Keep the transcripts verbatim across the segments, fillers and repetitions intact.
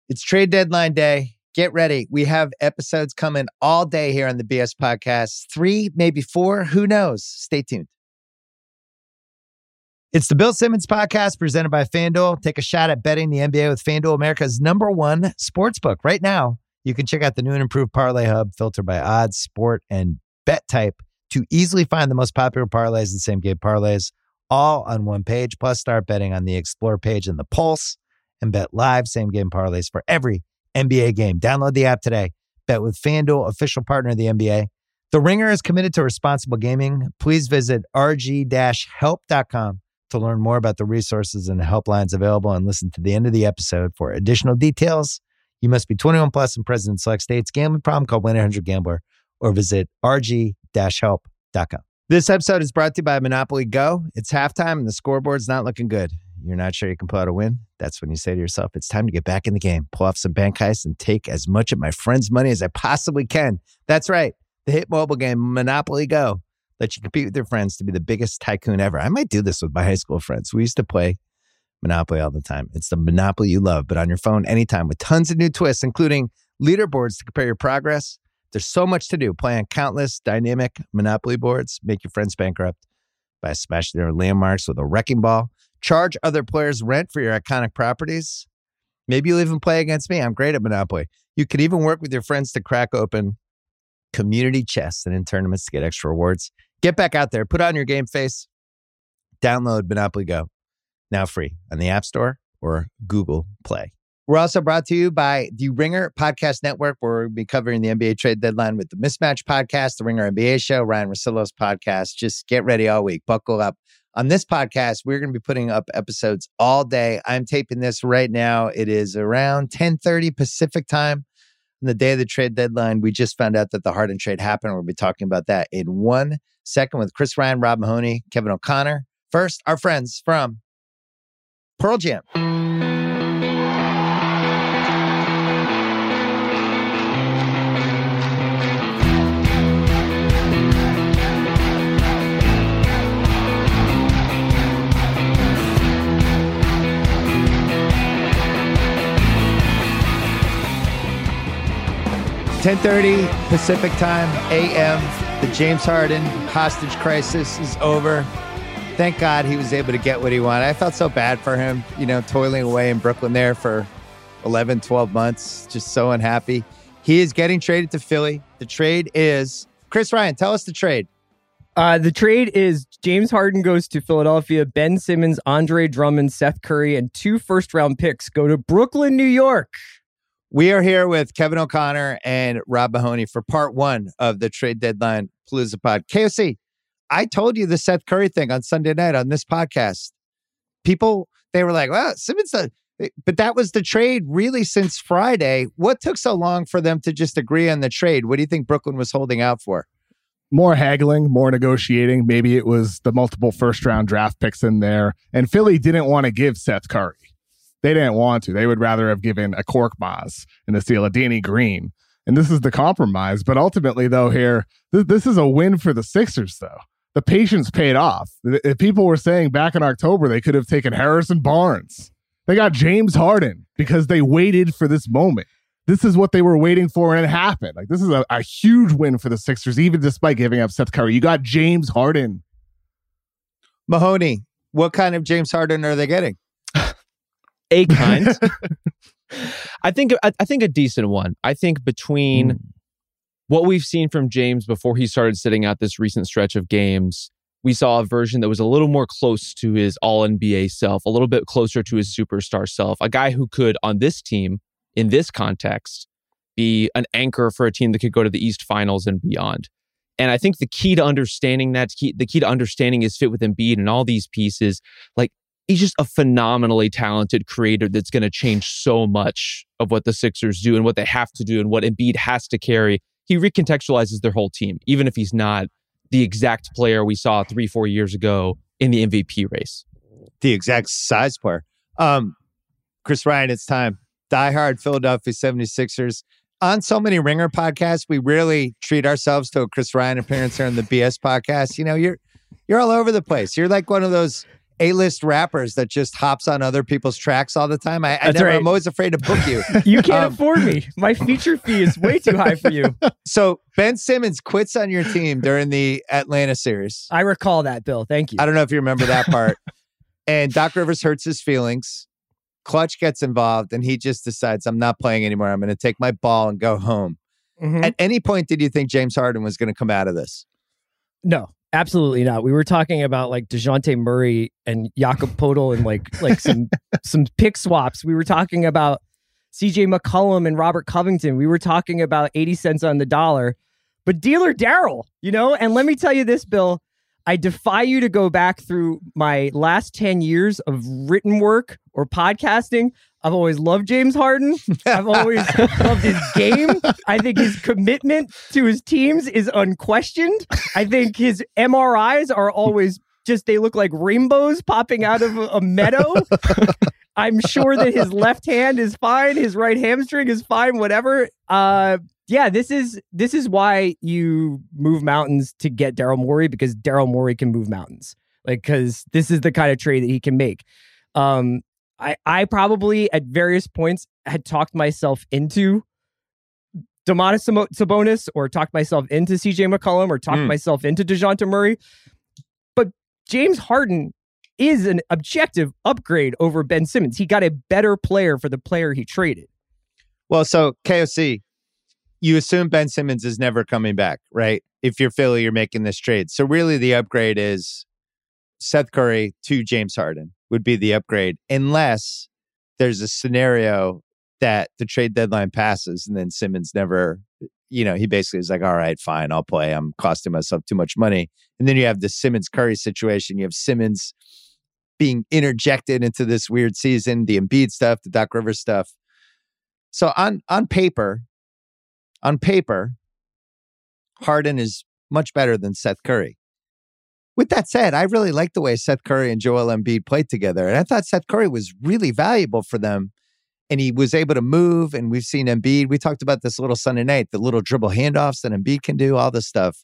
It's trade deadline day. Get ready. We have episodes coming all day here on the B S Podcast. Three, maybe four. Who knows? Stay tuned. It's the Bill Simmons Podcast presented by FanDuel. Take a shot at betting the N B A with FanDuel, America's number one sportsbook. Right now, you can check out the new and improved Parlay Hub filtered by odds, sport, and bet type to easily find the most popular parlays and same-game parlays all on one page. Plus, start betting on the Explore page and the Pulse and bet live same-game parlays for every N B A game. Download the app today. Bet with FanDuel, official partner of the N B A. The Ringer is committed to responsible gaming. Please visit r g dash help dot com to learn more about the resources and helplines available and listen to the end of the episode for additional details. You must be twenty-one plus and present in select states. Gambling problem? Call one eight hundred gambler or visit r g dash help dot com. This episode is brought to you by Monopoly Go. It's halftime and the scoreboard's not looking good. You're not sure you can pull out a win? That's when you say to yourself, it's time to get back in the game, pull off some bank heists, and take as much of my friend's money as I possibly can. That's right. The hit mobile game Monopoly Go lets you compete with your friends to be the biggest tycoon ever. I might do this with my high school friends. We used to play Monopoly all the time. It's the Monopoly you love, but on your phone anytime with tons of new twists, including leaderboards to compare your progress. There's so much to do. Play on countless dynamic Monopoly boards. Make your friends bankrupt by smashing their landmarks with a wrecking ball. Charge other players rent for your iconic properties. Maybe you'll even play against me. I'm great at Monopoly. You could even work with your friends to crack open community chests and in tournaments to get extra rewards. Get back out there. Put on your game face. Download Monopoly Go. Now free on the App Store or Google Play. We're also brought to you by the Ringer Podcast Network, where we'll be covering the N B A trade deadline with the Mismatch Podcast, the Ringer N B A Show, Ryan Russillo's podcast. Just get ready all week. Buckle up. On this podcast, we're going to be putting up episodes all day. I'm taping this right now. It is around ten thirty Pacific time. On the day of the trade deadline, we just found out that the Harden trade happened. We'll be talking about that in one second with Chris Ryan, Rob Mahoney, Kevin O'Connor. First, our friends from Pearl Jam. ten thirty Pacific time, A M. The James Harden hostage crisis is over. Thank God he was able to get what he wanted. I felt so bad for him, you know, toiling away in Brooklyn there for eleven, twelve months, just so unhappy. He is getting traded to Philly. The trade is, Chris Ryan, tell us the trade. Uh, the trade is James Harden goes to Philadelphia, Ben Simmons, Andre Drummond, Seth Curry, and two first-round picks go to Brooklyn, New York. We are here with Kevin O'Connor and Rob Mahoney for part one of the trade deadline Palooza pod. K O C, I told you the Seth Curry thing on Sunday night on this podcast. People, they were like, well, Simmons, uh, but that was the trade really since Friday. What took so long for them to just agree on the trade? What do you think Brooklyn was holding out for? More haggling, more negotiating. Maybe it was the multiple first round draft picks in there. And Philly didn't want to give Seth Curry. They didn't want to. They would rather have given a Korkmaz in the steal, a Danny Green. And this is the compromise. But ultimately, though, here, th- this is a win for the Sixers, though. The patience paid off. If people were saying back in October they could have taken Harrison Barnes. They got James Harden because they waited for this moment. This is what they were waiting for, and it happened. Like, this is a, a huge win for the Sixers, even despite giving up Seth Curry. You got James Harden. Mahoney, what kind of James Harden are they getting? A kind. I think I, I think a decent one. I think between mm. what we've seen from James before he started sitting out this recent stretch of games, we saw a version that was a little more close to his all N B A self, a little bit closer to his superstar self, a guy who could, on this team, in this context, be an anchor for a team that could go to the East Finals and beyond. And I think the key to understanding that, key, the key to understanding his fit with Embiid and all these pieces, like, he's just a phenomenally talented creator that's going to change so much of what the Sixers do and what they have to do and what Embiid has to carry. He recontextualizes their whole team, even if he's not the exact player we saw three, four years ago in the M V P race. The exact size player. Um, Chris Ryan, it's time. Diehard Philadelphia seventy-sixers. On so many Ringer podcasts, we really treat ourselves to a Chris Ryan appearance here on the B S podcast. You know, you're you're all over the place. You're like one of those A-list rappers that just hops on other people's tracks all the time. I, I That's never, right. I'm always afraid to book you. You can't Um, afford me. My feature fee is way too high for you. So Ben Simmons quits on your team during the Atlanta series. I recall that, Bill. Thank you. I don't know if you remember that part. And Doc Rivers hurts his feelings. Clutch gets involved, and he just decides, I'm not playing anymore. I'm going to take my ball and go home. Mhm. At any point, did you think James Harden was going to come out of this? No, absolutely not. We were talking about like DeJounte Murray and Jakob Poeltl and like like some some pick swaps. We were talking about C J McCollum and Robert Covington. We were talking about eighty cents on the dollar. But dealer Daryl, you know, and let me tell you this, Bill, I defy you to go back through my last ten years of written work or podcasting. I've always loved James Harden. I've always loved his game. I think his commitment to his teams is unquestioned. I think his M R Is are always just, they look like rainbows popping out of a, a meadow. I'm sure that his left hand is fine. His right hamstring is fine, whatever. Uh, yeah, this is this is why you move mountains to get Daryl Morey, because Daryl Morey can move mountains. Like, because this is the kind of trade that he can make. Um, I, I probably at various points had talked myself into Domantas Sabonis or talked myself into C J McCollum or talked Mm. myself into DeJounte Murray. But James Harden is an objective upgrade over Ben Simmons. He got a better player for the player he traded. Well, so K O C, you assume Ben Simmons is never coming back, right? If you're Philly, you're making this trade. So really the upgrade is Seth Curry to James Harden would be the upgrade, unless there's a scenario that the trade deadline passes and then Simmons never, you know, he basically is like, all right, fine, I'll play. I'm costing myself too much money. And then you have the Simmons Curry situation. You have Simmons being interjected into this weird season, the Embiid stuff, the Doc Rivers stuff. So on on paper, on paper, Harden is much better than Seth Curry. With that said, I really like the way Seth Curry and Joel Embiid played together. And I thought Seth Curry was really valuable for them. And he was able to move. And we've seen Embiid. We talked about this a little Sunday night, the little dribble handoffs that Embiid can do, all this stuff.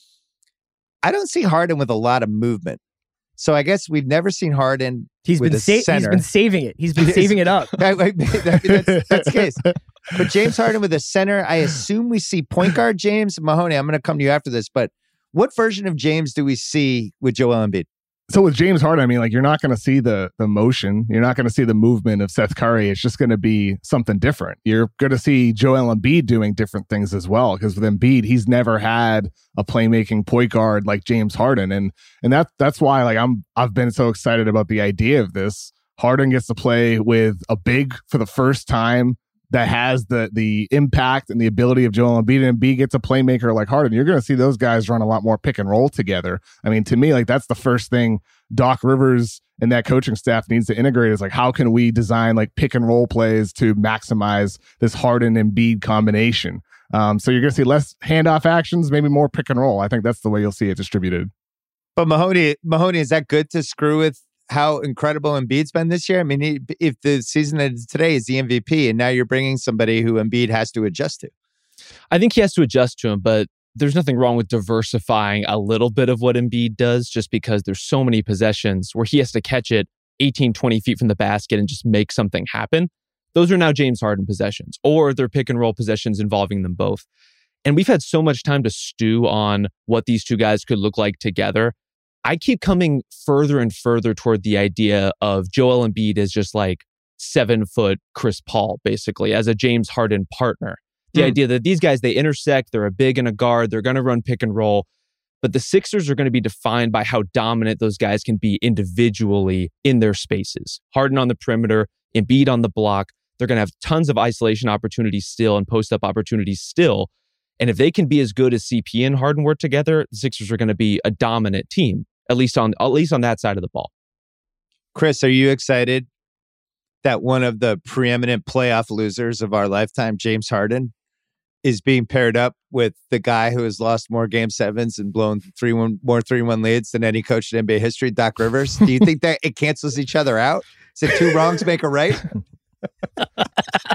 I don't see Harden with a lot of movement. So I guess we've never seen Harden He's with been a sa- he's center. been saving it. He's been Yes. saving it up. I- I- that's, that's the case. But James Harden with a center, I assume we see point guard James. Mahoney, I'm going to come to you after this, but what version of James do we see with Joel Embiid? So with James Harden, I mean, like, you're not going to see the the motion. You're not going to see the movement of Seth Curry. It's just going to be something different. You're going to see Joel Embiid doing different things as well, because with Embiid, he's never had a playmaking point guard like James Harden, and and that that's why like I'm I've been so excited about the idea of this. Harden gets to play with a big for the first time that has the the impact and the ability of Joel Embiid, and Embiid gets a playmaker like Harden. You're going to see those guys run a lot more pick and roll together. I mean, to me, like, that's the first thing Doc Rivers and that coaching staff needs to integrate is like, how can we design like pick and roll plays to maximize this Harden Embiid combination? Um, so you're going to see less handoff actions, maybe more pick and roll. I think that's the way you'll see it distributed. But Mahoney, Mahoney, is that good to screw with how incredible Embiid's been this year? I mean, he, if the season that is today is the M V P, and now you're bringing somebody who Embiid has to adjust to. I think he has to adjust to him, but there's nothing wrong with diversifying a little bit of what Embiid does, just because there's so many possessions where he has to catch it eighteen, twenty feet from the basket and just make something happen. Those are now James Harden possessions, or they're pick and roll possessions involving them both. And we've had so much time to stew on what these two guys could look like together. I keep coming further and further toward the idea of Joel Embiid as just like seven foot Chris Paul, basically, as a James Harden partner. The Hmm. idea that these guys, they intersect, they're a big and a guard, they're going to run pick and roll, but the Sixers are going to be defined by how dominant those guys can be individually in their spaces. Harden on the perimeter, Embiid on the block. They're going to have tons of isolation opportunities still and post-up opportunities still. And if they can be as good as C P and Harden were together, the Sixers are going to be a dominant team. At least on at least on that side of the ball. Chris, are you excited that one of the preeminent playoff losers of our lifetime, James Harden, is being paired up with the guy who has lost more game sevens and blown three one more three one leads than any coach in N B A history, Doc Rivers? Do you think that it cancels each other out? Is it two wrongs make a right?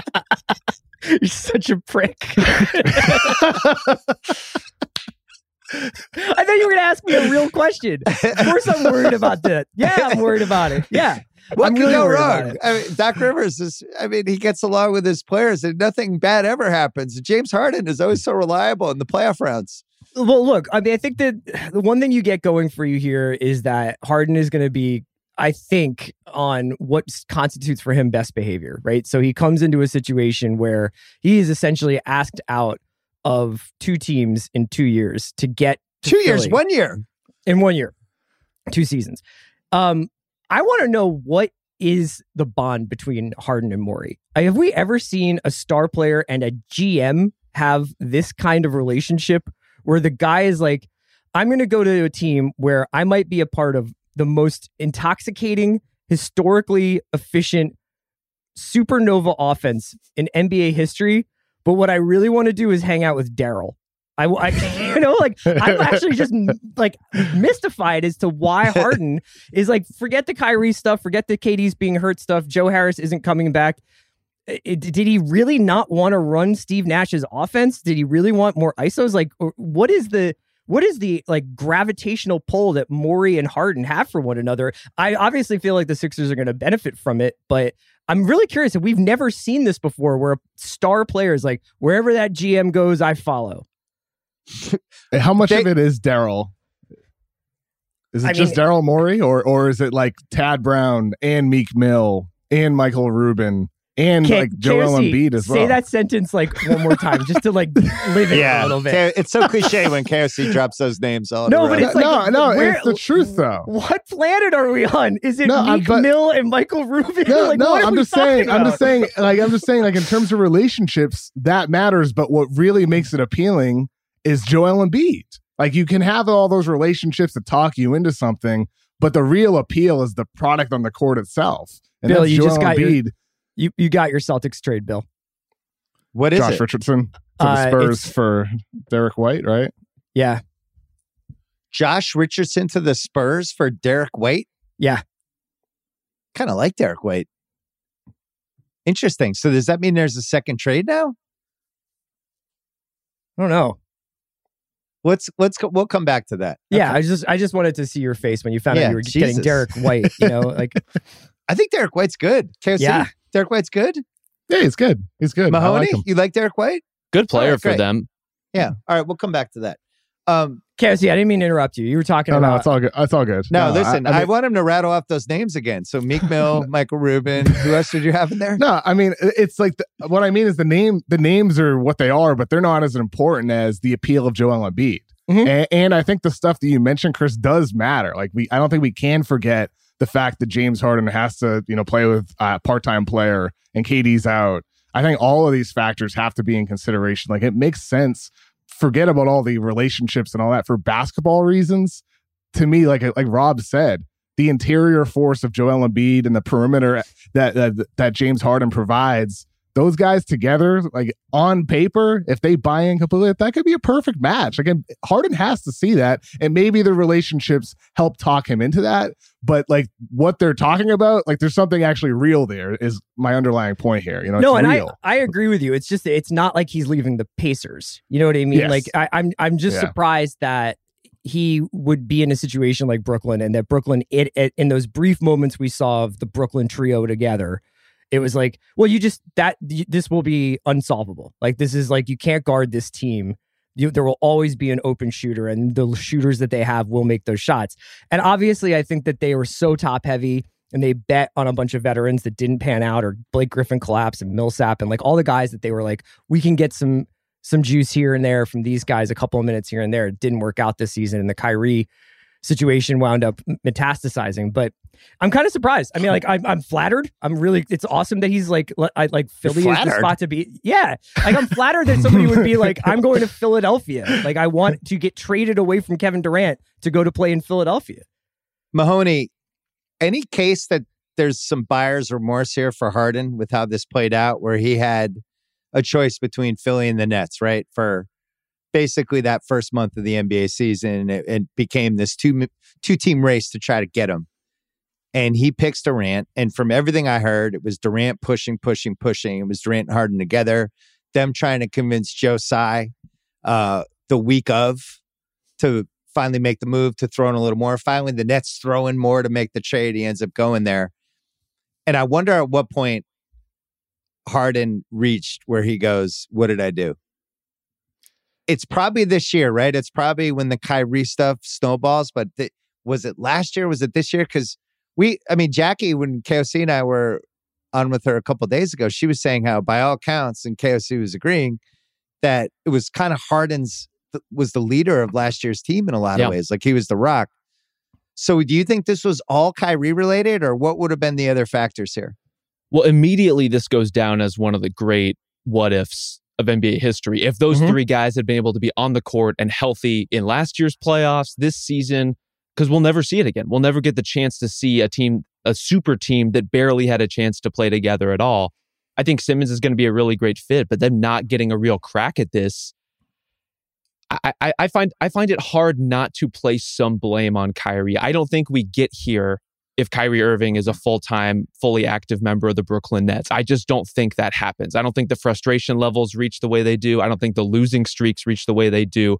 You're such a prick. I thought you were going to ask me a real question. Of course I'm worried about that. Yeah, I'm worried about it. Yeah. What I'm could really go worried about wrong? it. I mean, Doc Rivers is, I mean, he gets along with his players and nothing bad ever happens. James Harden is always so reliable in the playoff rounds. Well, look, I mean, I think that the one thing you get going for you here is that Harden is going to be, I think, on what constitutes for him best behavior, right? So he comes into a situation where he is essentially asked out of two teams in two years to get to Two years, Philly. one year. In one year, two seasons. Um, I want to know, what is the bond between Harden and Morey? Uh, Have we ever seen a star player and a G M have this kind of relationship where the guy is like, I'm going to go to a team where I might be a part of the most intoxicating, historically efficient supernova offense in N B A history, but what I really want to do is hang out with Daryl. I, I, you know, like, I'm actually just like mystified as to why Harden is like, forget the Kyrie stuff, forget the K D's being hurt stuff. Joe Harris isn't coming back. It, did he really not want to run Steve Nash's offense? Did he really want more I S Os? Like, what is the what is the like gravitational pull that Morey and Harden have for one another? I obviously feel like the Sixers are going to benefit from it, but I'm really curious. We've never seen this before, where a star player is like, wherever that G M goes, I follow. How much They- of it is Daryl? Is it I just mean- Daryl Morey, or or is it like Tad Brown and Meek Mill and Michael Rubin and K- like Joel K O C, Embiid as well? Say that sentence like one more time, just to like live it a little bit. K- it's so cliche when K O C drops those names all No, around. but it's like, no, no, where- it's the truth though. What planet are we on? Is it No, I'm- Meek but- Mill and Michael Rubin? No, like, no, what are I'm we just saying, talking I'm about? just saying, like, I'm just saying, like, in terms of relationships, that matters. But what really makes it appealing is Joel Embiid. Like, you can have all those relationships that talk you into something, but the real appeal is the product on the court itself. And Bill, that's you Joel just got your- Embiid, You you got your Celtics trade, Bill. What is Josh it? Richardson to the Uh, Spurs it's- for Derek White, right? Yeah, Josh Richardson to the Spurs for Derek White? yeah. Kind of like Derek White. Interesting. So does that mean there's a second trade now? I don't know. Let's let's go, we'll come back to that. Yeah, Okay. I just I just wanted to see your face when you found Yeah, out you were Jesus. getting Derek White. You know, like I think Derek White's good. K O C, Yeah. Derek White's good. Yeah, he's good. He's good. I Mahoney, like him. you like Derek White? Good player All right, for great. them. Yeah. All right, we'll come back to that. Um, K S C, I didn't mean to interrupt you. You were talking No, no, about it's all good. It's all good. no, listen, I, I mean- want him to rattle off those names again. So Meek Mill, Michael Rubin, who else did you have in there? No, I mean it's like the, what I mean is the name. The names are what they are, but they're not as important as the appeal of Joel Embiid. Mhm. And, and I think the stuff that you mentioned, Chris, does matter. Like we, I don't think we can forget the fact that James Harden has to, you know, play with a part-time player and K D's out. I think all of these factors have to be in consideration. Like it makes sense. Forget about all the relationships and all that for basketball reasons. To me, like like Rob said, the interior force of Joel Embiid and the perimeter that that, that James Harden provides, those guys together, like on paper, if they buy in completely, that could be a perfect match. Like Harden has to see that, and maybe the relationships help talk him into that. But like what they're talking about, like there's something actually real there. Is my underlying point here? You know, no, it's and real. I I agree with you. It's just it's not like he's leaving the Pacers. You know what I mean? Yes. Like I, I'm I'm just Yeah. surprised that he would be in a situation like Brooklyn, and that Brooklyn it, it in those brief moments we saw of the Brooklyn trio together. It was like, well, you just that this will be unsolvable. Like this is like you can't guard this team. You, there will always be an open shooter, and the shooters that they have will make those shots. And obviously, I think that they were so top heavy, and they bet on a bunch of veterans that didn't pan out, or Blake Griffin collapsed, and Millsap, and like all the guys that they were like, we can get some some juice here and there from these guys, a couple of minutes here and there. It didn't work out this season, and the Kyrie situation wound up metastasizing. But I'm kind of surprised. I mean, like I'm, I'm flattered. I'm really. It's awesome that he's like, le- I like Philly is the flattered? spot to be. Yeah, like I'm flattered that somebody would be like, I'm going to Philadelphia. Like I want to get traded away from Kevin Durant to go to play in Philadelphia. Mahoney, any case that there's some buyer's remorse here for Harden with how this played out, where he had a choice between Philly and the Nets, right? For basically that first month of the N B A season, it, it became this two two team race to try to get him. And he picks Durant. And from everything I heard, it was Durant pushing, pushing, pushing. It was Durant and Harden together, them trying to convince Joe Tsai uh, the week of to finally make the move, to throw in a little more. Finally, the Nets throw in more to make the trade. He ends up going there. And I wonder at what point Harden reached where he goes, what did I do? It's probably this year, right? It's probably when the Kyrie stuff snowballs, but th- was it last year? Was it this year? Because we, I mean, Jackie, when K O C and I were on with her a couple of days ago, she was saying how by all accounts, and K O C was agreeing, that it was kind of Harden's, th- was the leader of last year's team in a lot yeah. of ways. Like he was the rock. So do you think this was all Kyrie related, or what would have been the other factors here? Well, immediately this goes down as one of the great what ifs of N B A history. If those mm-hmm. three guys had been able to be on the court and healthy in last year's playoffs, this season, because we'll never see it again. We'll never get the chance to see a team, a super team that barely had a chance to play together at all. I think Simmons is going to be a really great fit, but them not getting a real crack at this, I, I, I find I find it hard not to place some blame on Kyrie. I don't think we get here if Kyrie Irving is a full-time, fully active member of the Brooklyn Nets. I just don't think that happens. I don't think the frustration levels reach the way they do. I don't think the losing streaks reach the way they do.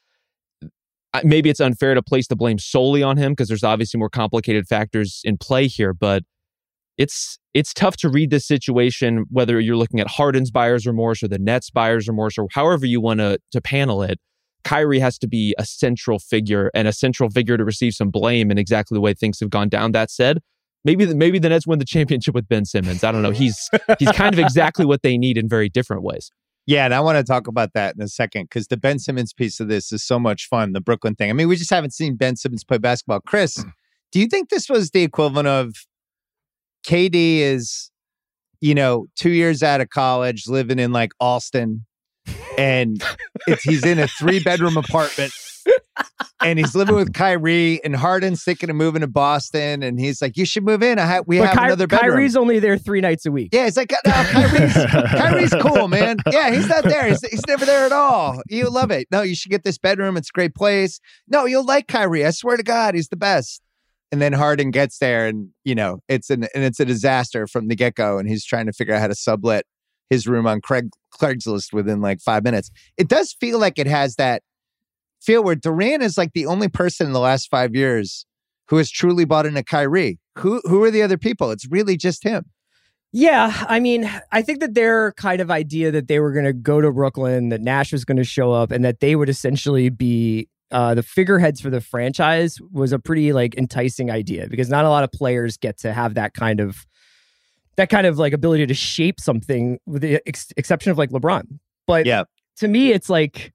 Maybe it's unfair to place the blame solely on him because there's obviously more complicated factors in play here, but it's it's tough to read this situation, whether you're looking at Harden's buyer's remorse or the Nets' buyer's remorse or however you want to to panel it. Kyrie has to be a central figure and a central figure to receive some blame in exactly the way things have gone down. That said, maybe the, maybe the Nets win the championship with Ben Simmons. I don't know. He's he's kind of exactly what they need in very different ways. Yeah, and I want to talk about that in a second because the Ben Simmons piece of this is so much fun, the Brooklyn thing. I mean, we just haven't seen Ben Simmons play basketball. Chris, do you think this was the equivalent of K D is, you know, two years out of college, living in like Austin, and it's, he's in a three-bedroom apartment, and he's living with Kyrie, and Harden's thinking of moving to Boston, and he's like, you should move in. I ha- we but have Ky- another bedroom. Kyrie's only there three nights a week. Yeah, it's like, no, Kyrie's, Kyrie's cool, man. Yeah, he's not there. He's, he's never there at all. You love it. No, you should get this bedroom. It's a great place. No, you'll like Kyrie. I swear to God, he's the best. And then Harden gets there, and, you know, it's an and it's a disaster from the get-go, and he's trying to figure out how to sublet his room on Craig Craigslist within like five minutes. It does feel like it has that feel where Durant is like the only person in the last five years who has truly bought into Kyrie. Who who are the other people? It's really just him. Yeah, I mean, I think that their kind of idea that they were going to go to Brooklyn, that Nash was going to show up, and that they would essentially be uh, the figureheads for the franchise was a pretty like enticing idea because not a lot of players get to have that kind of that kind of like ability to shape something, with the ex- exception of like LeBron. But yeah. to me, it's like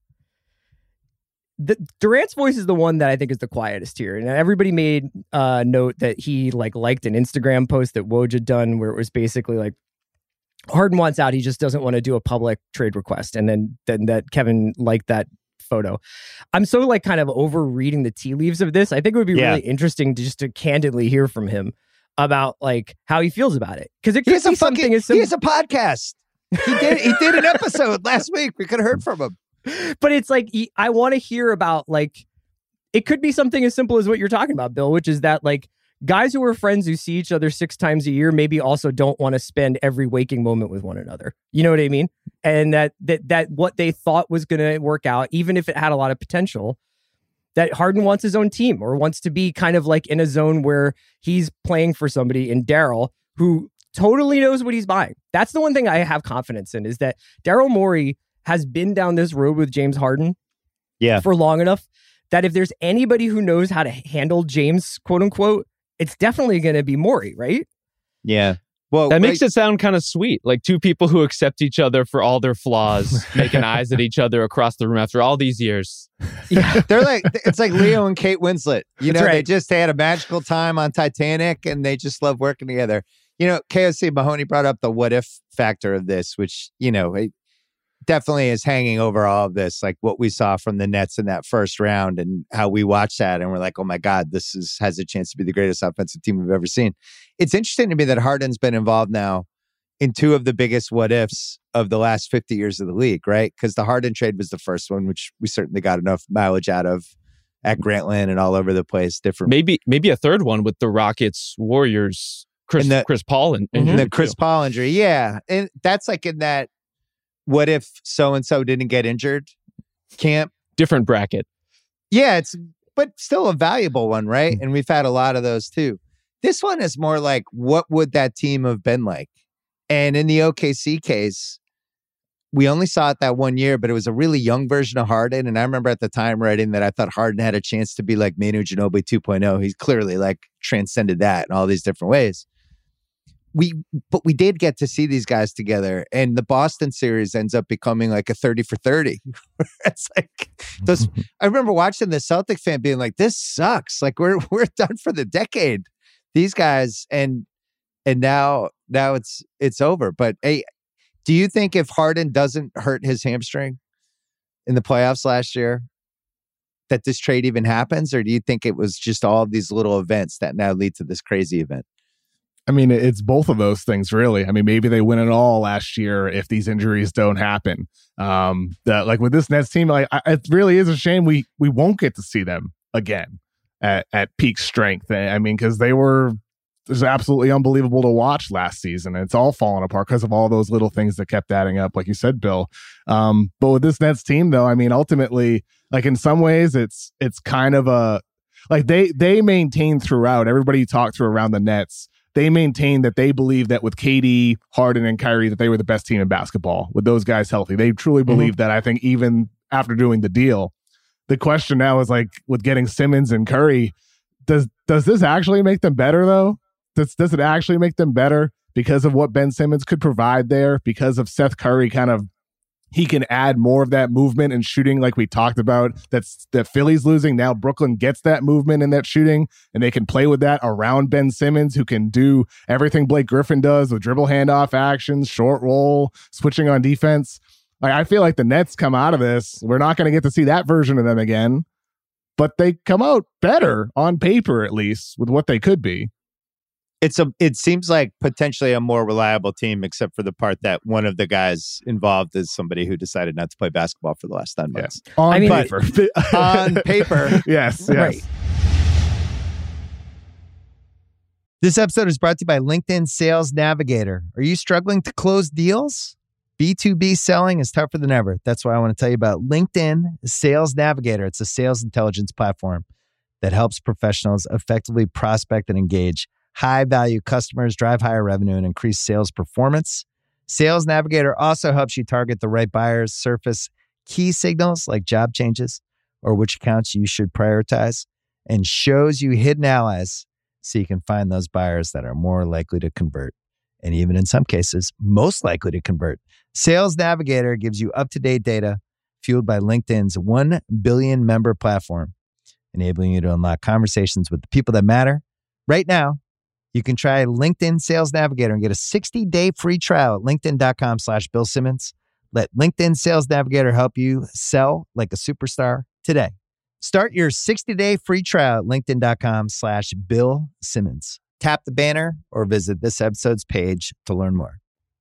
the Durant's voice is the one that I think is the quietest here. And everybody made uh, note that he like liked an Instagram post that Woj had done where it was basically like Harden wants out. He just doesn't want to do a public trade request. And then, then that Kevin liked that photo. I'm so like kind of over reading the tea leaves of this. I think it would be yeah. really interesting to just to candidly hear from him about like how he feels about it. Because it could be something fucking, as simple. He has a podcast. He did he did an episode last week. We could have heard from him. But it's like, I want to hear about like, it could be something as simple as what you're talking about, Bill, which is that like guys who are friends who see each other six times a year maybe also don't want to spend every waking moment with one another. You know what I mean? And that that that what they thought was going to work out, even if it had a lot of potential, that Harden wants his own team or wants to be kind of like in a zone where he's playing for somebody in Daryl who totally knows what he's buying. That's the one thing I have confidence in is that Daryl Morey has been down this road with James Harden yeah. for long enough that if there's anybody who knows how to handle James, quote unquote, it's definitely going to be Morey, right? Yeah. Well, that wait. makes it sound kind of sweet. Like two people who accept each other for all their flaws, making eyes at each other across the room after all these years. Yeah. They're like, it's like Leo and Kate Winslet. You That's know, right. they just had a magical time on Titanic and they just love working together. You know, K O C Mahoney brought up the what if factor of this, which, you know, it definitely is hanging over all of this, like what we saw from the Nets in that first round and how we watched that. And we're like, oh my God, this is has a chance to be the greatest offensive team we've ever seen. It's interesting to me that Harden's been involved now in two of the biggest what ifs of the last fifty years of the league, right? Because the Harden trade was the first one, which we certainly got enough mileage out of at Grantland and all over the place. Different, maybe maybe a third one with the Rockets, Warriors, Chris the, Chris Paul and, and the Chris too. Paul injury, yeah, and that's like in that what if so and so didn't get injured camp. Different bracket. Yeah, it's but still a valuable one, right? And we've had a lot of those too. This one is more like, what would that team have been like? And in the O K C case, we only saw it that one year, but it was a really young version of Harden. And I remember at the time writing that I thought Harden had a chance to be like Manu Ginobili two point oh. He's clearly like transcended that in all these different ways. We, but we did get to see these guys together, and the Boston series ends up becoming like a thirty for thirty. It's like those. I remember watching the Celtic fan being like, "This sucks. Like we're we're done for the decade." These guys, and and now now it's it's over. But hey, do you think if Harden doesn't hurt his hamstring in the playoffs last year, that this trade even happens, or do you think it was just all of these little events that now lead to this crazy event? I mean, it's both of those things, really. I mean, maybe they win it all last year if these injuries don't happen. Um, that like with this Nets team, like I, it really is a shame we we won't get to see them again at, at peak strength. I mean, because they were it was absolutely unbelievable to watch last season. It's all fallen apart because of all those little things that kept adding up, like you said, Bill. Um, but with this Nets team, though, I mean, ultimately, like in some ways, it's it's kind of a like they they maintain throughout. Everybody you talk to around the Nets, they maintain that they believe that with K D, Harden, and Kyrie, that they were the best team in basketball with those guys healthy. They truly believe mm-hmm. that. I think even after doing the deal, the question now is like with getting Simmons and Curry, does does this actually make them better though? Does does it actually make them better because of what Ben Simmons could provide there? Because of Seth Curry kind of he can add more of that movement and shooting like we talked about that's that Philly's losing. Now Brooklyn gets that movement and that shooting, and they can play with that around Ben Simmons, who can do everything Blake Griffin does with dribble handoff actions, short roll, switching on defense. Like I feel like the Nets come out of this, we're not going to get to see that version of them again, but they come out better on paper, at least with what they could be. It's a. It seems like potentially a more reliable team, except for the part that one of the guys involved is somebody who decided not to play basketball for the last ten months. Yeah. On I mean, paper, on paper, yes, yes. Right. This episode is brought to you by LinkedIn Sales Navigator. Are you struggling to close deals? B two B selling is tougher than ever. That's why I want to tell you about LinkedIn Sales Navigator. It's a sales intelligence platform that helps professionals effectively prospect and engage high-value customers, drive higher revenue, and increase sales performance. Sales Navigator also helps you target the right buyers, surface key signals like job changes or which accounts you should prioritize, and shows you hidden allies so you can find those buyers that are more likely to convert, and even in some cases, most likely to convert. Sales Navigator gives you up-to-date data fueled by LinkedIn's one billion member platform, enabling you to unlock conversations with the people that matter. Right now, you can try LinkedIn Sales Navigator and get a sixty-day free trial at linkedin.com slash Bill Simmons. Let LinkedIn Sales Navigator help you sell like a superstar today. Start your sixty-day free trial at linkedin.com slash Bill Simmons. Tap the banner or visit this episode's page to learn more.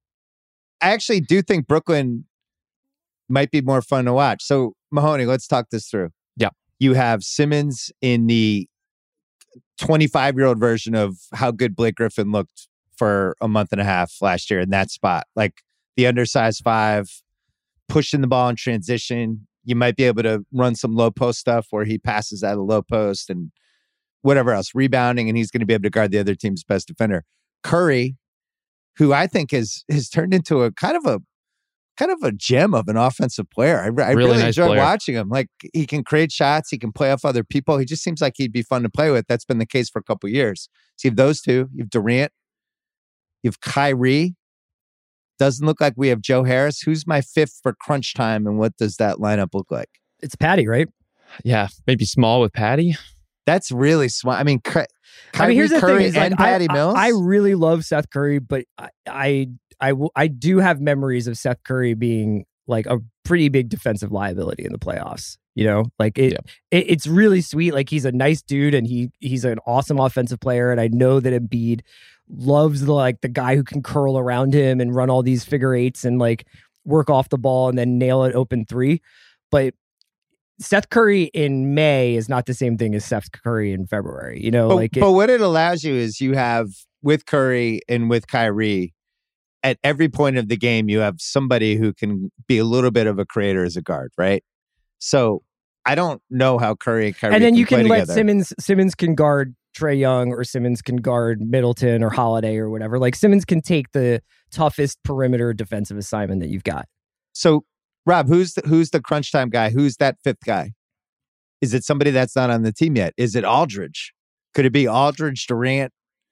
I actually do think Brooklyn might be more fun to watch. So, Mahoney, let's talk this through. Yeah. You have Simmons in the twenty-five-year-old version of how good Blake Griffin looked for a month and a half last year in that spot. Like the undersized five, pushing the ball in transition. You might be able to run some low post stuff where he passes out of the low post and whatever else, rebounding, and he's going to be able to guard the other team's best defender. Curry, who I think has has turned into a kind of a kind of a gem of an offensive player. I, I really, really nice enjoy player. watching him. Like he can create shots, he can play off other people. He just seems like he'd be fun to play with. That's been the case for a couple of years. So you have those two. You have Durant. You have Kyrie. Doesn't look like we have Joe Harris. Who's my fifth for crunch time, and what does that lineup look like? It's Patty, right? Yeah, maybe small with Patty. That's really smart. I mean, Ky- Kyrie, I mean, here's the Curry, thing: is like, and Patty I, Mills. I, I really love Seth Curry, but I, I, I, w- I do have memories of Seth Curry being like a pretty big defensive liability in the playoffs. You know, like it, yeah. it, it's really sweet. Like he's a nice dude, and he he's an awesome offensive player. And I know that Embiid loves the like the guy who can curl around him and run all these figure eights and like work off the ball and then nail it open three. But Seth Curry in May is not the same thing as Seth Curry in February. You know, but, like it, but what it allows you is you have with Curry and with Kyrie. At every point of the game, you have somebody who can be a little bit of a creator as a guard, right? So I don't know how Curry and Kyrie and then can you can play let together. Simmons Simmons can guard Trae Young, or Simmons can guard Middleton or Holiday or whatever. Like Simmons can take the toughest perimeter defensive assignment that you've got. So, Rob, who's the, who's the crunch time guy? Who's that fifth guy? Is it somebody that's not on the team yet? Is it Aldridge? Could it be Aldridge, Durant,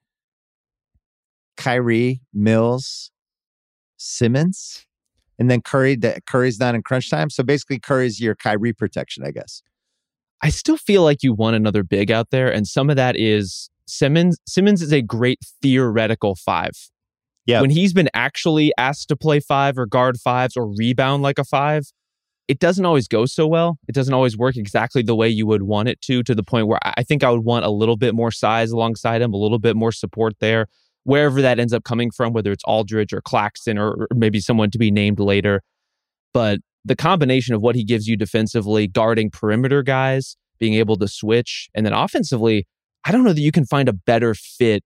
Kyrie, Mills, Simmons, and then Curry? That Curry's not in crunch time, so basically Curry's your Kyrie protection, I guess. I still feel like you want another big out there, and some of that is Simmons. Simmons is a great theoretical five. Yeah. When he's been actually asked to play five or guard fives or rebound like a five, it doesn't always go so well. It doesn't always work exactly the way you would want it to, to the point where I think I would want a little bit more size alongside him, a little bit more support there, wherever that ends up coming from, whether it's Aldridge or Claxton or, or maybe someone to be named later. But the combination of what he gives you defensively, guarding perimeter guys, being able to switch, and then offensively, I don't know that you can find a better fit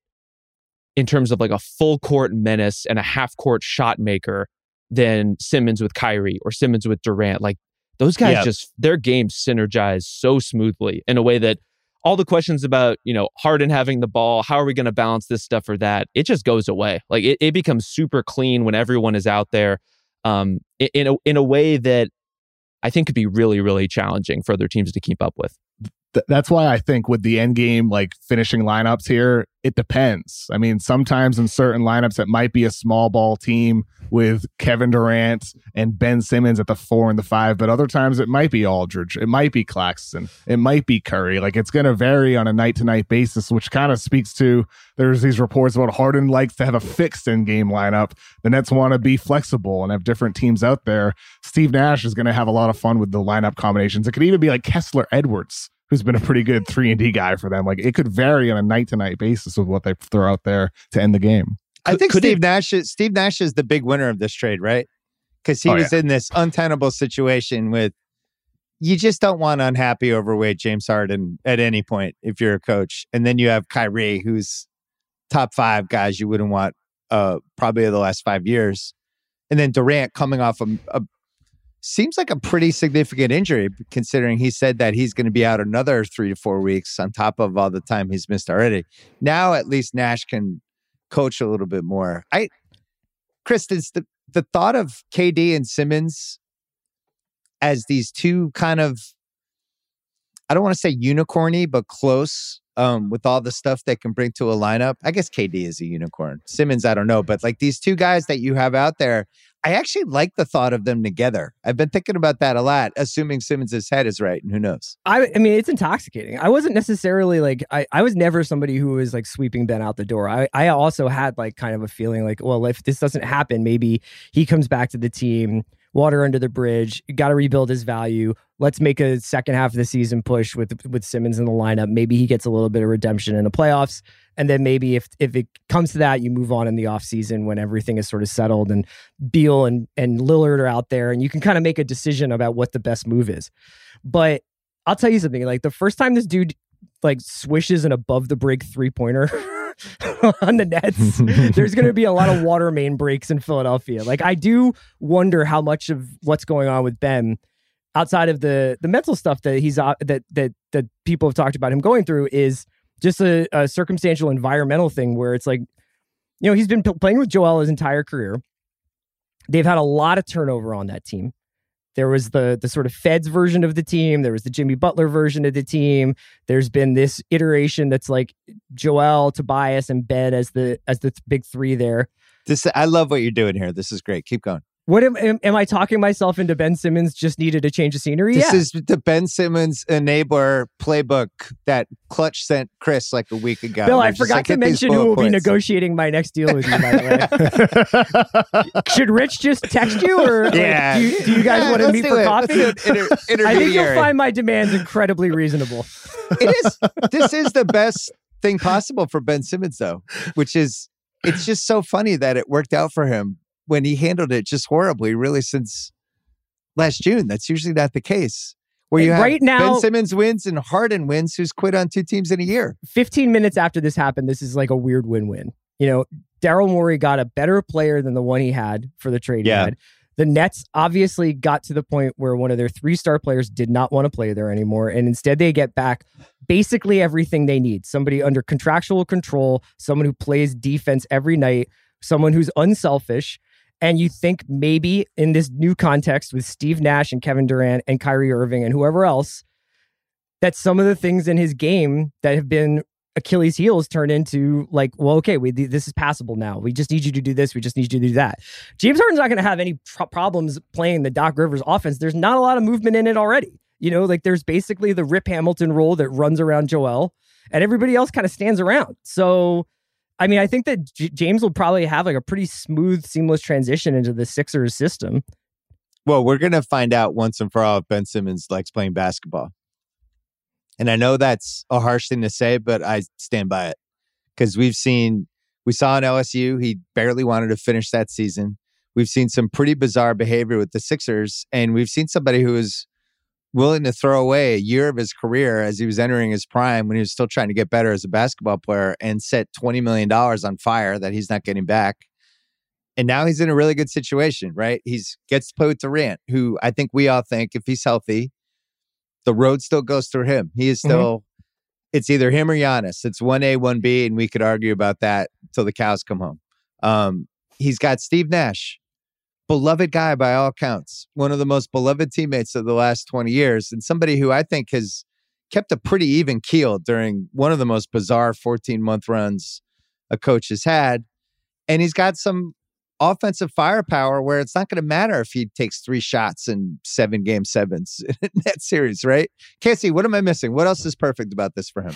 in terms of like a full court menace and a half court shot maker than Simmons with Kyrie or Simmons with Durant. Like those guys, yeah. just their games synergize so smoothly in a way that all the questions about, you know, Harden having the ball, how are we going to balance this stuff or that, it just goes away. Like it, it becomes super clean when everyone is out there, um, in a in a way that I think could be really, really challenging for other teams to keep up with. Th- that's why I think with the end game, like finishing lineups here, it depends. I mean, sometimes in certain lineups, it might be a small ball team with Kevin Durant and Ben Simmons at the four and the five, but other times it might be Aldridge, it might be Claxton, it might be Curry. Like it's going to vary on a night to night basis, which kind of speaks to there's these reports about Harden likes to have a fixed end game lineup. The Nets want to be flexible and have different teams out there. Steve Nash is going to have a lot of fun with the lineup combinations. It could even be like Kessler Edwards, who's been a pretty good three and D guy for them. Like it could vary on a night to night basis with what they throw out there to end the game. I think Could Steve it- Nash is, Steve Nash is the big winner of this trade, right? Because he Oh, was yeah. in this untenable situation with, you just don't want unhappy, overweight James Harden at any point if you're a coach. And then you have Kyrie, who's top five guys you wouldn't want uh, probably of the last five years. And then Durant coming off a, a seems like a pretty significant injury, considering he said that he's going to be out another three to four weeks on top of all the time he's missed already. Now at least Nash can coach a little bit more. I, Chris, is the, the thought of K D and Simmons as these two kind of, I don't want to say unicorny, but close um, with all the stuff they can bring to a lineup. I guess K D is a unicorn. Simmons, I don't know. But like these two guys that you have out there, I actually like the thought of them together. I've been thinking about that a lot, assuming Simmons' head is right, and who knows? I, I mean, it's intoxicating. I wasn't necessarily like, I, I was never somebody who was like sweeping Ben out the door. I, I also had like kind of a feeling like, well, if this doesn't happen, maybe he comes back to the team, water under the bridge, got to rebuild his value. Let's make a second half of the season push with with Simmons in the lineup. Maybe he gets a little bit of redemption in the playoffs. And then maybe if if it comes to that, you move on in the offseason when everything is sort of settled and Beal and, and Lillard are out there and you can kind of make a decision about what the best move is. But I'll tell you something, like the first time this dude like swishes an above the break three pointer on the Nets, there's going to be a lot of water main breaks in Philadelphia. Like I do wonder how much of what's going on with Ben outside of the the mental stuff that he's uh, that that that people have talked about him going through is just a, a circumstantial environmental thing where it's like, you know, he's been p- playing with Joel his entire career. They've had a lot of turnover on that team. There was the the sort of Feds version of the team. There was the Jimmy Butler version of the team. There's been this iteration that's like Joel, Tobias, and Ben as the as the th- big three there. This I love what you're doing here. This is great. Keep going. What am, am, am I talking myself into Ben Simmons just needed a change of scenery? This yeah. is the Ben Simmons enabler playbook that Clutch sent Chris like a week ago. Bill, They're I just forgot like, to hit these mention who bullet will be points. negotiating my next deal with you, by the way. Should Rich just text you, or like, Yeah. do, you, do you guys Yeah, want to let's meet do for it. coffee? Let's do an inter- I think you'll intermediary. find my demands incredibly reasonable. It is. This is the best thing possible for Ben Simmons, though, which is it's just so funny that it worked out for him when he handled it just horribly, really, since last June. That's usually not the case. Where you have Right now- Ben Simmons wins and Harden wins, who's quit on two teams in a year. fifteen minutes after this happened, this is like a weird win-win. You know, Daryl Morey got a better player than the one he had for the trade Yeah. he had. The Nets obviously got to the point where one of their three star players did not want to play there anymore. And instead they get back basically everything they need. Somebody under contractual control, someone who plays defense every night, someone who's unselfish. And you think maybe in this new context with Steve Nash and Kevin Durant and Kyrie Irving and whoever else, that some of the things in his game that have been Achilles heels turn into like, well, okay, we this is passable now. We just need you to do this. We just need you to do that. James Harden's not going to have any pro- problems playing the Doc Rivers offense. There's not a lot of movement in it already. You know, like there's basically the Rip Hamilton role that runs around Joel, and everybody else kind of stands around. So, I mean, I think that J- James will probably have like a pretty smooth, seamless transition into the Sixers system. Well, we're going to find out once and for all if Ben Simmons likes playing basketball. And I know that's a harsh thing to say, but I stand by it. Because we've seen, we saw in L S U, he barely wanted to finish that season. We've seen some pretty bizarre behavior with the Sixers. And we've seen somebody who is willing to throw away a year of his career as he was entering his prime when he was still trying to get better as a basketball player and set twenty million dollars on fire that he's not getting back. And now he's in a really good situation, right? He's gets to play with Durant, who I think we all think if he's healthy, the road still goes through him. He is still, mm-hmm. It's either him or Giannis. It's one A, one B, and we could argue about that till the cows come home. Um, he's got Steve Nash, beloved guy by all accounts, one of the most beloved teammates of the last twenty years, and somebody who I think has kept a pretty even keel during one of the most bizarre fourteen-month runs a coach has had. And he's got some offensive firepower where it's not going to matter if he takes three shots in seven game sevens in that series, right? Casey, what am I missing? What else is perfect about this for him?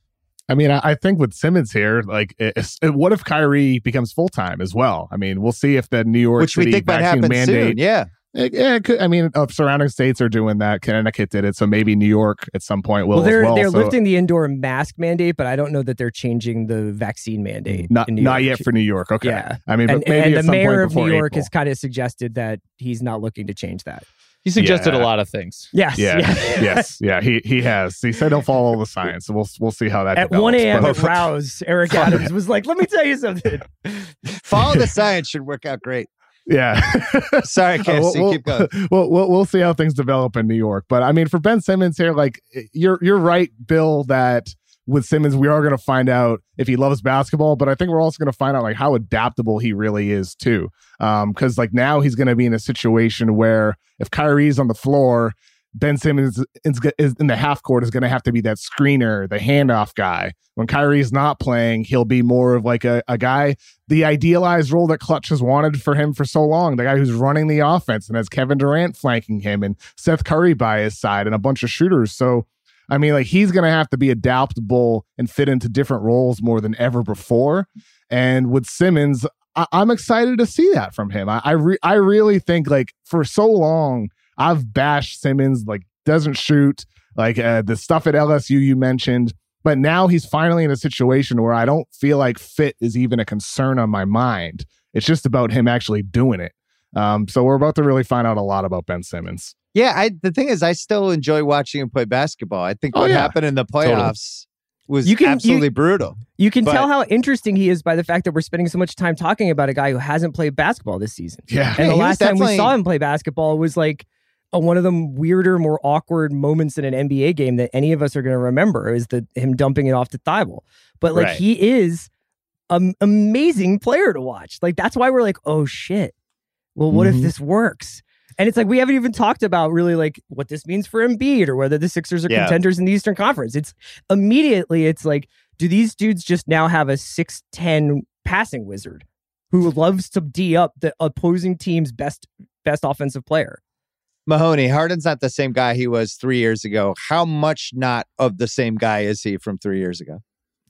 I mean, I, I think with Simmons here, like, it's, it, what if Kyrie becomes full time as well? I mean, we'll see if the New York Which City we think might vaccine happen mandate. soon. Yeah. It, yeah, it could, I mean, uh, surrounding states are doing that. Connecticut did it, so maybe New York at some point will. Well, they're as well, they're so. lifting the indoor mask mandate, but I don't know that they're changing the vaccine mandate. Not in New not York. yet for New York. Okay, Yeah, I mean, and, but maybe and at the some mayor point of New York April. has kind of suggested that he's not looking to change that. He suggested Yeah. a lot of things. Yes, Yeah, yeah. yes, yeah. He he has. He said he'll follow the science. So we'll we'll see how that At develops. one a.m. But- at Rouse, Eric Adams was like, "Let me tell you something." Follow the science should work out great. Yeah. Sorry, Casey, we'll, keep going. We'll, we'll we'll see how things develop in New York. But I mean, for Ben Simmons here, like you're you're right, Bill, that with Simmons, we are going to find out if he loves basketball, but I think we're also going to find out like how adaptable he really is too. Um, because like now he's going to be in a situation where if Kyrie's on the floor, Ben Simmons is, is in the half court is going to have to be that screener, the handoff guy. When Kyrie's not playing, he'll be more of like a, a guy, the idealized role that Clutch has wanted for him for so long, the guy who's running the offense and has Kevin Durant flanking him and Seth Curry by his side and a bunch of shooters. So, I mean, like he's going to have to be adaptable and fit into different roles more than ever before. And with Simmons, I- I'm excited to see that from him. I I, re- I really think like for so long, I've bashed Simmons, like doesn't shoot, like uh, the stuff at L S U you mentioned. But now he's finally in a situation where I don't feel like fit is even a concern on my mind. It's just about him actually doing it. Um, so we're about to really find out a lot about Ben Simmons. Yeah, I, the thing is, I still enjoy watching him play basketball. I think Oh, what yeah. happened in the playoffs was You can- absolutely you- brutal. You can But- tell how interesting he is by the fact that we're spending so much time talking about a guy who hasn't played basketball this season. Yeah. And Yeah, the he was last time we definitely- saw him play basketball was like a, one of the weirder, more awkward moments in an N B A game that any of us are going to remember is the him dumping it off to Thibault. But like Right. he is an amazing player to watch. Like that's why we're like, oh shit. Well, what Mhm. if this works? And it's like we haven't even talked about really like what this means for Embiid or whether the Sixers are Yeah. contenders in the Eastern Conference. It's immediately it's like, do these dudes just now have a six ten passing wizard who loves to D up the opposing team's best best offensive player? Mahoney, Harden's not the same guy he was three years ago. How much not of the same guy is he from three years ago?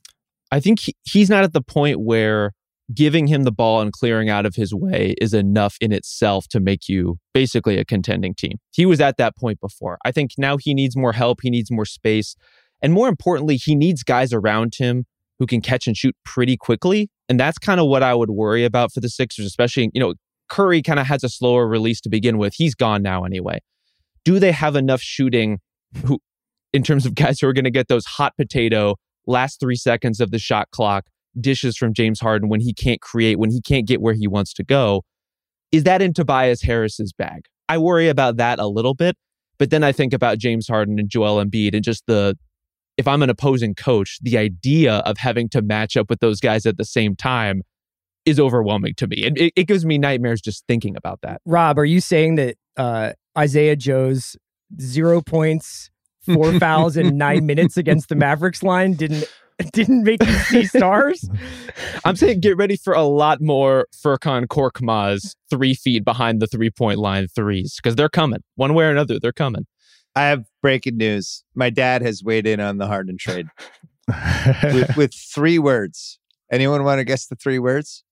I think he, he's not at the point where giving him the ball and clearing out of his way is enough in itself to make you basically a contending team. He was at that point before. I think now he needs more help. He needs more space. And more importantly, he needs guys around him who can catch and shoot pretty quickly. And that's kind of what I would worry about for the Sixers, especially, you know, Curry kind of has a slower release to begin with. He's gone now anyway. Do they have enough shooting who, in terms of guys who are going to get those hot potato last three seconds of the shot clock dishes from James Harden when he can't create, when he can't get where he wants to go? is that in Tobias Harris's bag? I worry about that a little bit, but then I think about James Harden and Joel Embiid and just the, if I'm an opposing coach, the idea of having to match up with those guys at the same time is overwhelming to me. It, it, it gives me nightmares just thinking about that. Rob, are you saying that uh, Isaiah Joe's zero points, four fouls in nine minutes against the Mavericks line didn't didn't make you see stars? I'm saying get ready for a lot more Furkan Korkmaz three feet behind the three-point line threes, because they're coming. One way or another, they're coming. I have breaking news. My dad has weighed in on the Harden trade with, with three words. Anyone want to guess the three words?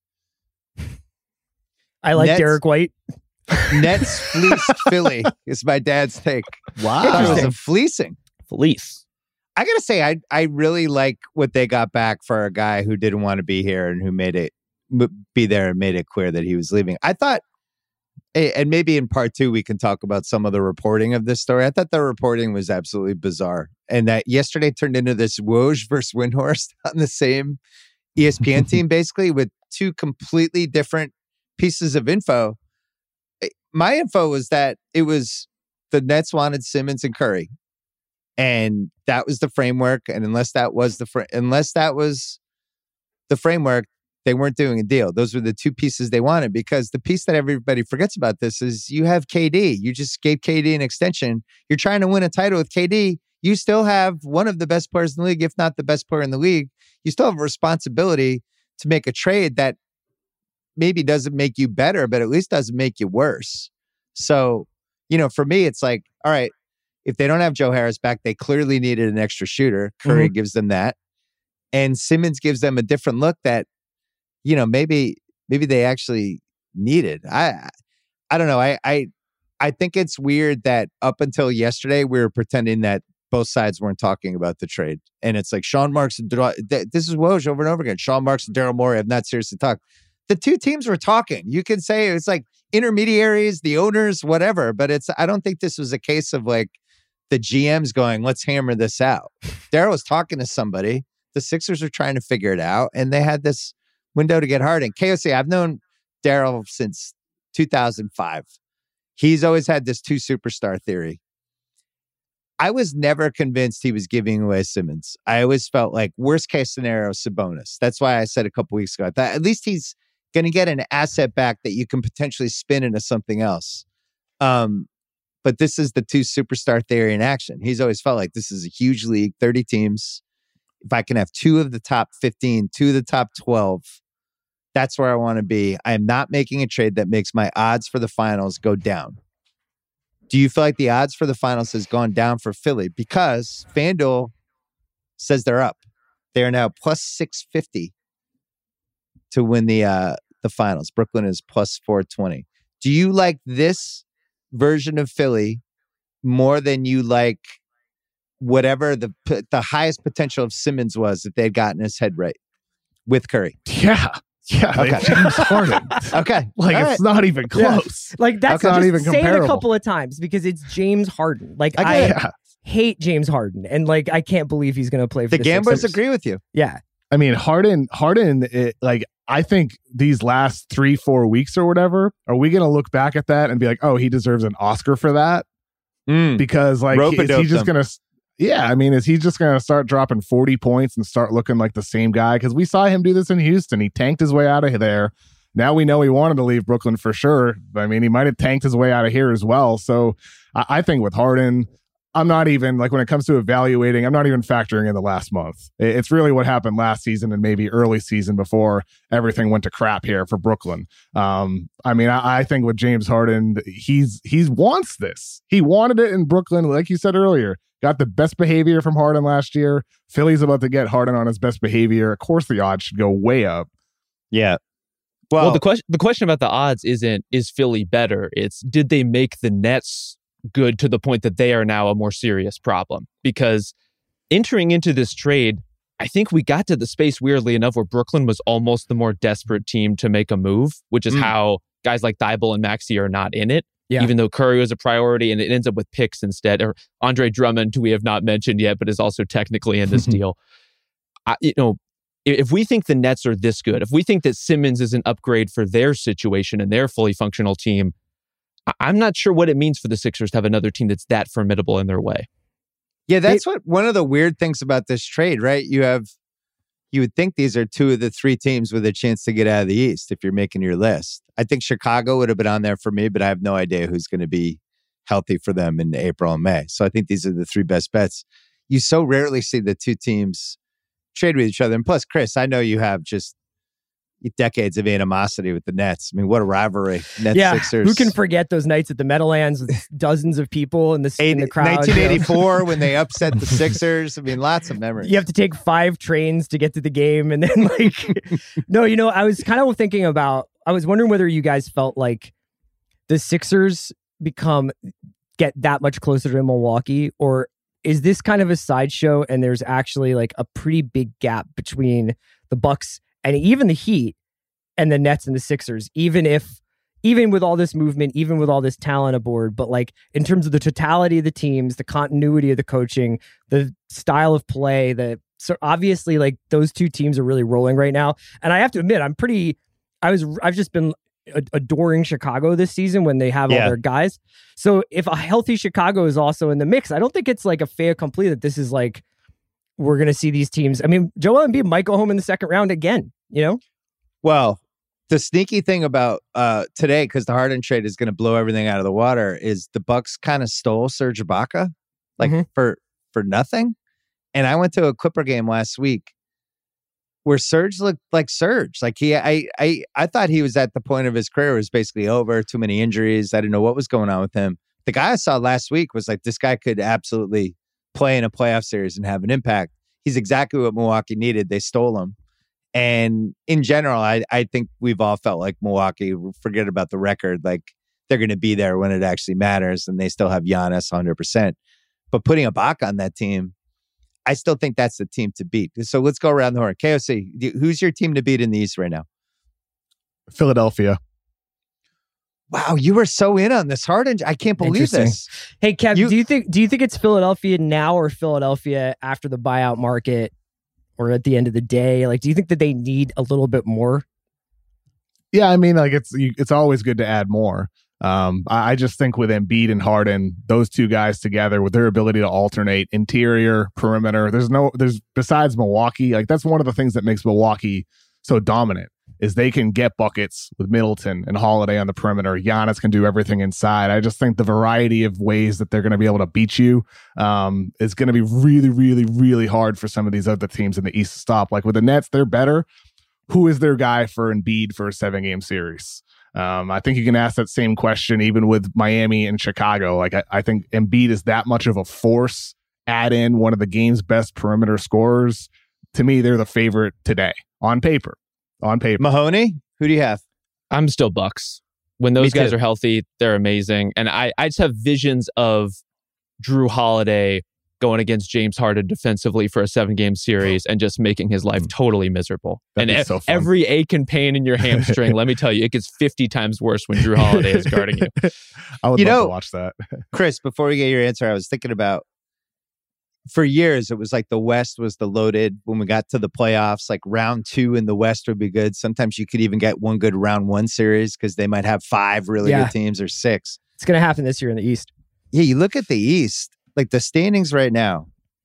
I like Nets, Derek White. Nets fleeced Philly is my dad's take. Wow. It was a fleecing. Fleece. I gotta say, I I really like what they got back for a guy who didn't want to be here and who made it be there and made it clear that he was leaving. I thought, and maybe in part two we can talk about some of the reporting of this story. I thought the reporting was absolutely bizarre, and that yesterday turned into this Woj versus Windhorst on the same E S P N team, basically with two completely different pieces of info. My info was that it was the Nets wanted Simmons and Curry. And that was the framework. And unless that was the fr- unless that was the framework, they weren't doing a deal. Those were the two pieces they wanted, because the piece that everybody forgets about this is you have K D. You just gave K D an extension. You're trying to win a title with K D. You still have one of the best players in the league, if not the best player in the league. You still have a responsibility to make a trade that maybe doesn't make you better, but at least doesn't make you worse. So, you know, for me, it's like, all right, if they don't have Joe Harris back, they clearly needed an extra shooter. Curry mm-hmm. gives them that. And Simmons gives them a different look that, you know, maybe maybe they actually needed. I I don't know. I I I think it's weird that up until yesterday, we were pretending that both sides weren't talking about the trade. And it's like Sean Marks and Dar- this is Woj over and over again. Sean Marks and Daryl Morey have not seriously talked. The two teams were talking. You could say it's like intermediaries, the owners, whatever. But it's I don't think this was a case of like the G M's going, let's hammer this out. Daryl was talking to somebody. The Sixers are trying to figure it out. And they had this window to get Harden. K O C, I've known Daryl since two thousand five. He's always had this two superstar theory. I was never convinced he was giving away Simmons. I always felt like worst case scenario, Sabonis. That's why I said a couple weeks ago, I thought at least he's going to get an asset back that you can potentially spin into something else. Um, but this is the two superstar theory in action. He's always felt like this is a huge league, thirty teams. If I can have two of the top fifteen, two of the top twelve, that's where I want to be. I am not making a trade that makes my odds for the finals go down. Do you feel like the odds for the finals has gone down for Philly? Because FanDuel says they're up. They are now plus six fifty to win the uh, the finals. Brooklyn is plus four twenty. Do you like this version of Philly more than you like whatever the the highest potential of Simmons was that they'd gotten his head right with Curry? Yeah. Yeah, okay. James Harden. Okay, like all it's right. not even close. Yeah. Like that's okay. not just even say comparable. it a couple of times because it's James Harden. Like I, I yeah. hate James Harden, and like I can't believe he's going to play for the, the Gamblers. Sixers. Agree with you. Yeah, I mean Harden. Harden. It, like I think these last three, four weeks or whatever, are we going to look back at that and be like, oh, he deserves an Oscar for that? Mm. Because like, he, is he just going to? Yeah, I mean, is he just going to start dropping forty points and start looking like the same guy? Because we saw him do this in Houston. He tanked his way out of there. Now we know he wanted to leave Brooklyn for sure. I mean, he might have tanked his way out of here as well. So I, I think with Harden, I'm not even, like when it comes to evaluating, I'm not even factoring in the last month. It, it's really what happened last season and maybe early season before everything went to crap here for Brooklyn. Um, I mean, I, I think with James Harden, he's he's wants this. He wanted it in Brooklyn, like you said earlier. Got the best behavior from Harden last year. Philly's about to get Harden on his best behavior. Of course, the odds should go way up. Yeah. Well, Well, the question the question about the odds isn't is Philly better? It's did they make the Nets good to the point that they are now a more serious problem? Because entering into this trade, I think we got to the space weirdly enough where Brooklyn was almost the more desperate team to make a move, which is mm. how guys like Thibault and Maxey are not in it. Yeah. Even though Curry was a priority, and it ends up with picks instead, or Andre Drummond, who we have not mentioned yet, but is also technically in this deal. I, you know, if we think the Nets are this good, if we think that Simmons is an upgrade for their situation and their fully functional team, I'm not sure what it means for the Sixers to have another team that's that formidable in their way. Yeah, that's it, what one of the weird things about this trade, right? You have, you would think these are two of the three teams with a chance to get out of the East if you're making your list. I think Chicago would have been on there for me, but I have no idea who's going to be healthy for them in April and May. So I think these are the three best bets. You so rarely see the two teams trade with each other. And plus, Chris, I know you have just decades of animosity with the Nets. I mean, what a rivalry. Nets, yeah, Sixers. Who can forget those nights at the Meadowlands with dozens of people in the, in the crowd? nineteen eighty-four, you know? When they upset the Sixers. I mean, lots of memories. You have to take five trains to get to the game. And then like, no, you know, I was kind of thinking about, I was wondering whether you guys felt like the Sixers become, get that much closer to Milwaukee, or is this kind of a sideshow and there's actually like a pretty big gap between the Bucks and even the Heat and the Nets and the Sixers, even if, even with all this movement, even with all this talent aboard, but like in terms of the totality of the teams, the continuity of the coaching, the style of play, the so obviously like those two teams are really rolling right now. And I have to admit, I'm pretty, I was, I've just been adoring Chicago this season when they have yeah. all their guys. So if a healthy Chicago is also in the mix, I don't think it's like a fait accompli that this is like, we're going to see these teams. I mean, Joel Embiid might go home in the second round again, you know? Well, the sneaky thing about uh, today, because the Harden trade is going to blow everything out of the water, is the Bucks kind of stole Serge Ibaka, like mm-hmm. for for nothing. And I went to a Clipper game last week where Serge looked like Serge. Like he, I, I, I thought he was at the point of his career. It was basically over. Too many injuries. I didn't know what was going on with him. The guy I saw last week was like, this guy could absolutely play in a playoff series and have an impact. He's exactly what Milwaukee needed. They stole him. And in general, I, I think we've all felt like Milwaukee, forget about the record, like they're going to be there when it actually matters, and they still have Giannis one hundred percent. But putting Ibaka on that team, I still think that's the team to beat. So let's go around the horn. K O C, who's your team to beat in the East right now? Philadelphia. Wow, you were so in on this, Harden. I can't believe this. Hey, Kev, you, do you think do you think it's Philadelphia now or Philadelphia after the buyout market or at the end of the day? Like, do you think that they need a little bit more? Yeah, I mean, like it's you, it's always good to add more. Um, I, I just think with Embiid and Harden, those two guys together with their ability to alternate interior, perimeter, there's no, there's besides Milwaukee, like that's one of the things that makes Milwaukee so dominant. Is they can get buckets with Middleton and Holiday on the perimeter. Giannis can do everything inside. I just think the variety of ways that they're going to be able to beat you um, is going to be really, really, really hard for some of these other teams in the East to stop. Like with the Nets, they're better. Who is their guy for Embiid for a seven-game series? Um, I think you can ask that same question even with Miami and Chicago. Like I, I think Embiid is that much of a force. Add in one of the game's best perimeter scorers. To me, they're the favorite today on paper. On paper. Mahoney, who do you have? I'm still Bucks. When those guys are healthy, they're amazing. And I, I just have visions of Drew Holiday going against James Harden defensively for a seven-game series and just making his life totally miserable. That'd and be so fun. Every ache and pain in your hamstring, let me tell you, it gets fifty times worse when Drew Holiday is guarding you. I would you love know, to watch that. Chris, before we get your answer, I was thinking about, for years, it was like the West was the loaded. When we got to the playoffs, like round two in the West would be good. Sometimes you could even get one good round one series because they might have five really yeah. good teams or six. It's going to happen this year in the East. Yeah, you look at the East, like the standings right now,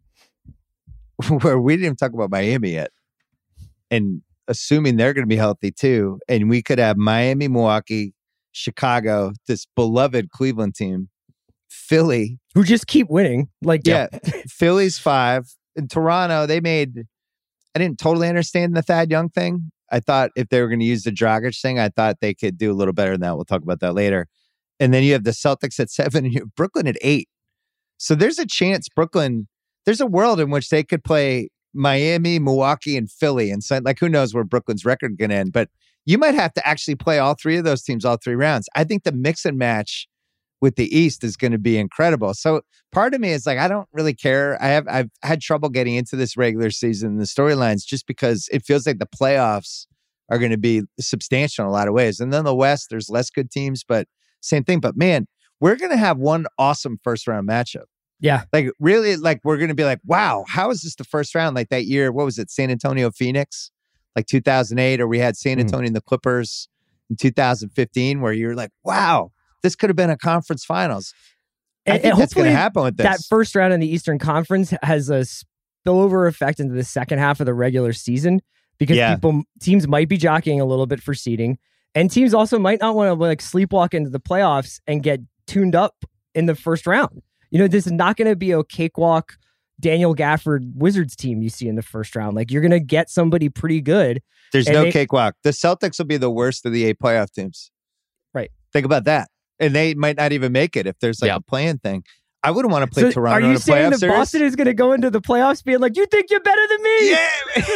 where we didn't even talk about Miami yet. And assuming they're going to be healthy too. And we could have Miami, Milwaukee, Chicago, this beloved Cleveland team, Philly, who just keep winning. Like, yeah, Philly's five. In Toronto, they made, I didn't totally understand the Thad Young thing. I thought if they were going to use the Dragic thing, I thought they could do a little better than that. We'll talk about that later. And then you have the Celtics at seven and you have Brooklyn at eight. So there's a chance Brooklyn, there's a world in which they could play Miami, Milwaukee, and Philly. And so, like, who knows where Brooklyn's record going to end. But you might have to actually play all three of those teams, all three rounds. I think the mix and match with the East is going to be incredible. So part of me is like, I don't really care. I have, I've had trouble getting into this regular season and the storylines just because it feels like the playoffs are going to be substantial in a lot of ways. And then the West, there's less good teams, but same thing. But man, we're going to have one awesome first round matchup. Yeah. Like really, like we're going to be like, wow, how is this the first round? Like that year, what was it? San Antonio, Phoenix, like two thousand eight, or we had San Antonio and the Clippers in two thousand fifteen, where you're like, wow, this could have been a conference finals. I And, think and that's going to hopefully happen with this. that first round in the Eastern Conference has a spillover effect into the second half of the regular season because Yeah. people teams might be jockeying a little bit for seeding, and teams also might not want to like sleepwalk into the playoffs and get tuned up in the first round. You know, this is not going to be a cakewalk Daniel Gafford Wizards team you see in the first round. Like, you're going to get somebody pretty good. There's and no they- cakewalk. The Celtics will be the worst of the eight playoff teams. Right. Think about that. And they might not even make it if there's like Yeah. a play-in thing. I wouldn't want to play So Toronto are in you a saying playoff that series. Boston is going to go into the playoffs being like, you think you're better than me? Yeah.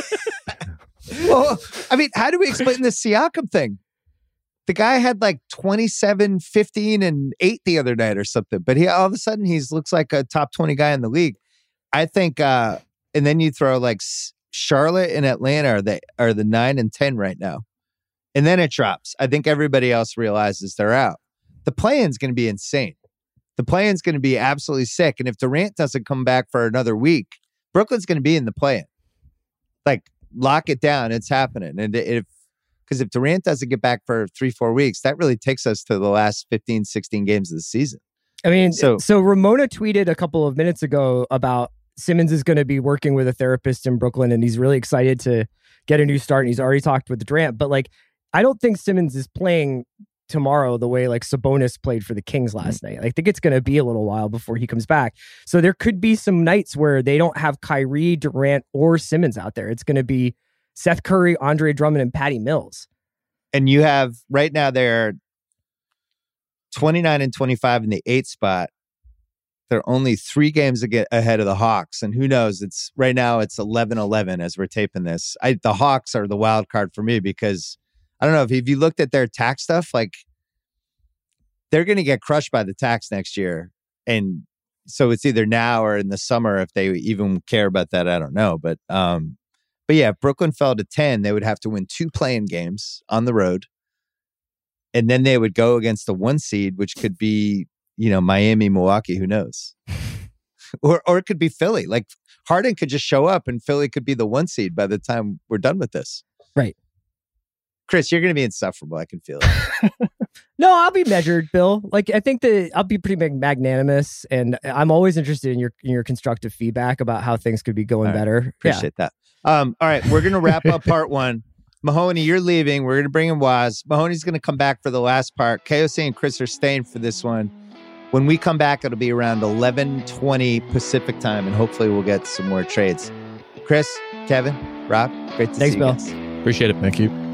Well, I mean, how do we explain the Siakam thing? The guy had like twenty-seven, fifteen, and eight the other night or something, but he all of a sudden he's looks like a top twenty guy in the league. I think, uh, and then you throw like S- Charlotte and Atlanta are the are the nine and ten right now, and then it drops. I think everybody else realizes they're out. The play-in's going to be insane. The play-in's going to be absolutely sick, and if Durant doesn't come back for another week, Brooklyn's going to be in the play-in. Like, lock it down. It's happening. And if, because if Durant doesn't get back for three, four weeks, that really takes us to the last fifteen, sixteen games of the season. I mean, So- so, so Ramona tweeted a couple of minutes ago about Simmons is going to be working with a therapist in Brooklyn, and he's really excited to get a new start. And he's already talked with Durant, but like, I don't think Simmons is playing tomorrow the way like Sabonis played for the Kings last night. I think it's going to be a little while before he comes back. So there could be some nights where they don't have Kyrie, Durant, or Simmons out there. It's going to be Seth Curry, Andre Drummond, and Patty Mills. And you have right now they're twenty-nine and twenty-five in the eighth spot. They're only three games ag- ahead of the Hawks. And who knows? It's right now it's eleven eleven as we're taping this. I, the Hawks are the wild card for me because I don't know if, if you looked at their tax stuff, like they're going to get crushed by the tax next year. And so it's either now or in the summer if they even care about that. I don't know. But, um, but yeah, if Brooklyn fell to ten, they would have to win two play-in games on the road. And then they would go against the one seed, which could be, you know, Miami, Milwaukee, who knows? or or it could be Philly. Like Harden could just show up and Philly could be the one seed by the time we're done with this. Right. Chris, you're going to be insufferable. I can feel it. No, I'll be measured, Bill. Like, I think that I'll be pretty mag- magnanimous, and I'm always interested in your in your constructive feedback about how things could be going All right. better. Appreciate that. Um, all right, we're going to wrap up part one. Mahoney, you're leaving. We're going to bring in Waz. Mahoney's going to come back for the last part. K O C and Chris are staying for this one. When we come back, it'll be around eleven twenty Pacific time, and hopefully we'll get some more trades. Chris, Kevin, Rob, great to Thanks, see you Bill. guys. Appreciate it. Thank you.